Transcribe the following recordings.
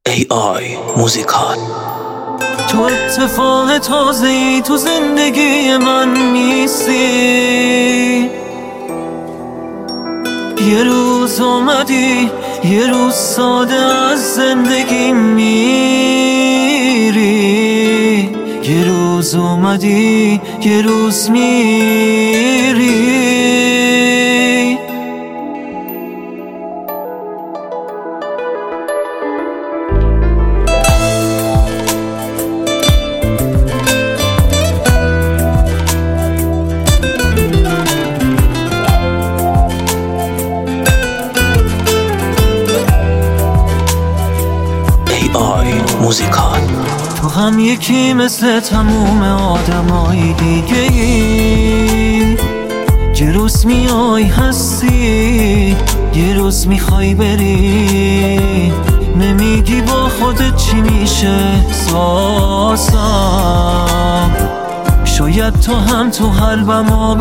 AI موزیکال. تو اتفاق تازه‌ای تو زندگی من نیستی. یه روز اومدی، یه روز ساده از زندگی میری. یه روز اومدی، یه روز میری. موزیکال. تو هم یکی مثل تموم آدمای دیگه ای. یه روز میای هستی، یه روز میخوای بری. نمیگی با خودت چی میشه احساسم. شاید تو هم تو قلبمو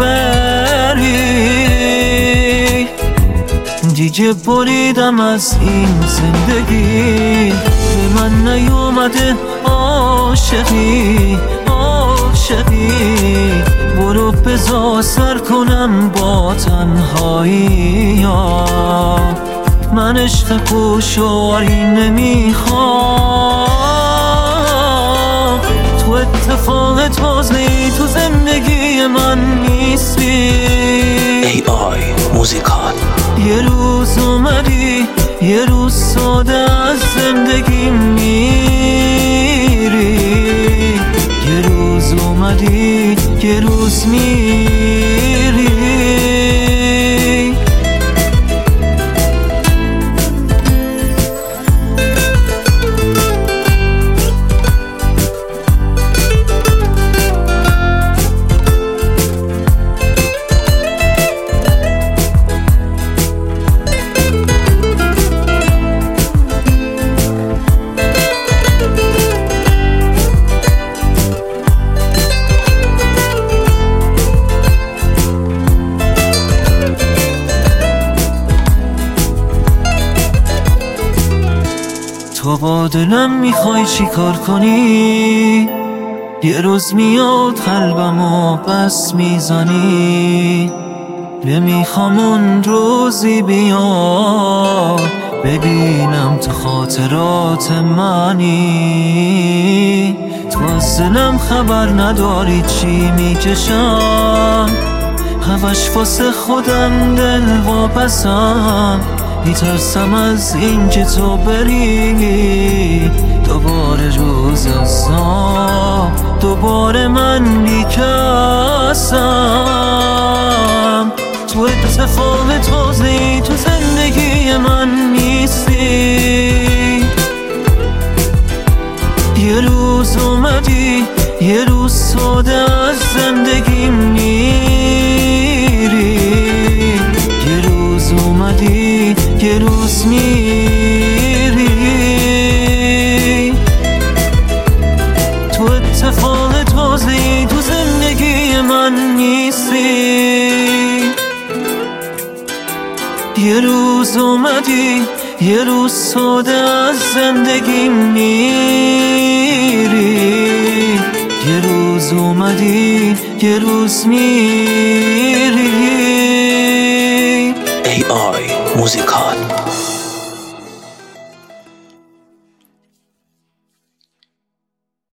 بری. دیگه بریدم از این زندگی، به من نیومده عاشقی. برو بذار سر کنم با تنهایی. من عشق پوشواری نمیخوام. تو اتفاق تازه‌ای تو زندگی من نیستی. AI موزیکال. یه روز اومدی، یه روز ساده از زندگی میری. یه روز اومدی، یه روز میری. تو با دلم میخوای چی کار کنی؟ یه روز میاد قلبمو بس میزنی. نمیخوام اون روزی بیاد ببینم تو خاطرات منی. تو از دلم خبر نداری چی میکشم. همش واسه خودم دل واپسم. میترسم از این که تو بری. دوباره روز ازام، دوباره من بیکسم. تو اتفاق تازه‌ای تو زندگی من نیستی. یه روز اومدی، یه روز ساده از زندگی میری. یه روز اومدی، یه روز میری. تو اتفاق تازه‌ای تو زندگی من نیستی. یه روز اومدی، یه روز ساده از زندگی میری. یه روز اومدی، یه روز میری. AI موزیکال.